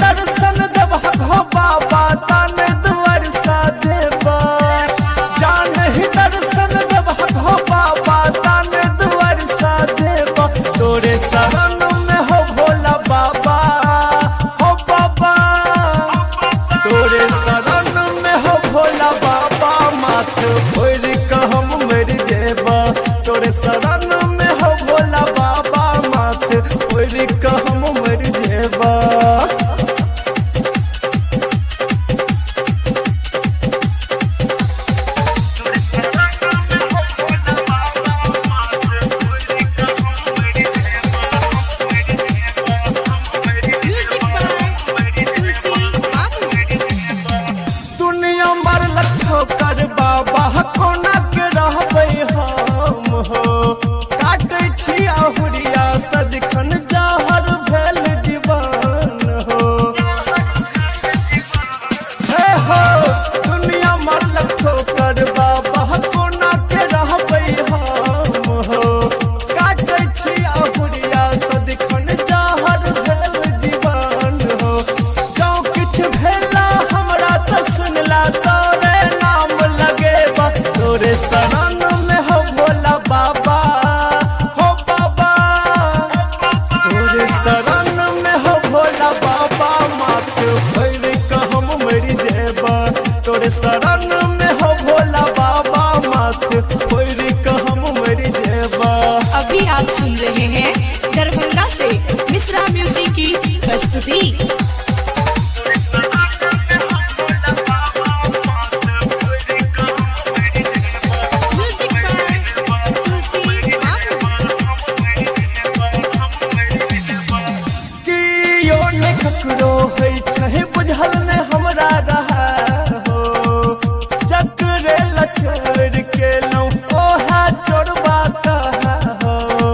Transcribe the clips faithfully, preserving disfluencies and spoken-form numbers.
दर्शन देबा हो बाबा ताने दुआर साजेबा जान ही दर्शन देबा हो बाबा ताने दुआर साजेबा तोरे शरण में हो भोला बाबा हो बाबा तोरे शरण में हो भोला बाबा माथ फोड़ के हम मर जेबा तोरे शरण में हो भोला बाबा माथ फोड़ के हम मर जेबा दुनिया मर लखो कर बाबा कोना के रहबै हम हो काटे छी अहुरिया सजखन जहर भेल जीवन हो हे हो दुनिया मर लखो कर बाबा कोना के रहबै हम हो काटे छी अहुरिया सजखन जहर भेल जीवन हो जो किछ भेला हमरा त सुनला तोरे नाम लगेबा तोरे शरण में हो भोला बाबा हो बाबा तोरे शरण में हो भोला बाबा माथ फोड़ के हम मर जेबा तोरे शरण में हो भोला बाबा माथ फोड़ के हम मर जेबा। अभी आप सुन रहे हैं दरभंगा से मिश्रा म्यूजिक की प्रस्तुति। ककरो है छे बुझल ने हमरा रहा हो जकरे लचर के लो ओहा चोरबा कहा हो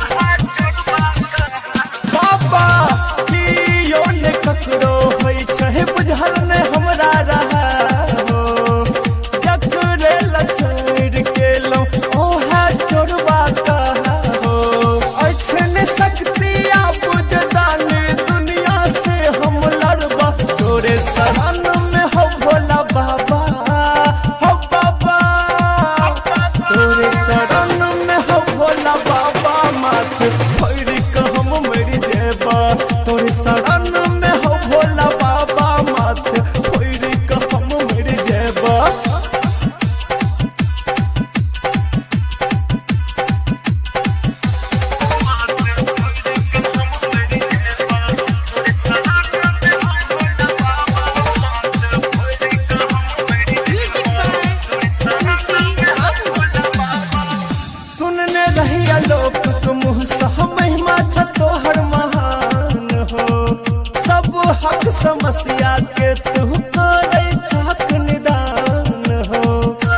बाबा कियो ने ककरो है छे बुझल ने हमरा रहा हो जकरे लचर के लो ओहा चोरबा कहा हो ऐछने शक्ति आ बुझदान तोरे शरण में हो भोला बाबा हो बाबा तोरे शरण में हो भोला बाबा माथ फोड़ के हम मर जेबा तोरे शरण में हो भोला बाबा माथ फोड़ के हम मर जेबा। सुनने रहिया लोक के मुँह से महिमा छ तोहर महान हो सब हक समस्या के तू करे छक निदान हो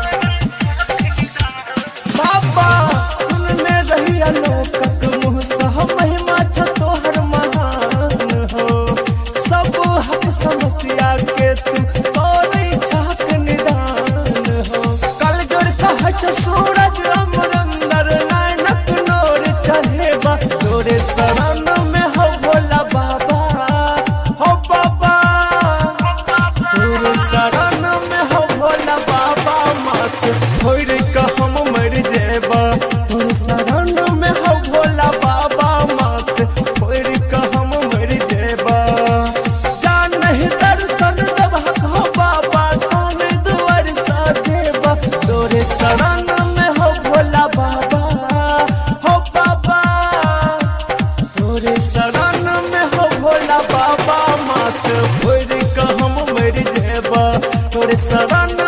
बाबा सुनने रहिया लोक के मुँह से महिमा छ तोहर महान हो सब हक समस्या के तू करे छक निदान हो कल जोड़ कह सूरज तोरे शरण में हो भोला बाबा हो बाबा तोरे शरण में हो भोला बाबा माथ फोड़ के हम मर जेबा तोरे शरण में हो भोला बाबा माथ फोड़ के हम मर जेबा जान ही दर्शन देबा हो बाबा ताने दुआर साजेबा तोरे शरण में हो भोला बाबा शरण में हो भोला बाबा माथ फोड़ के हम मर जेबा तोरे शरण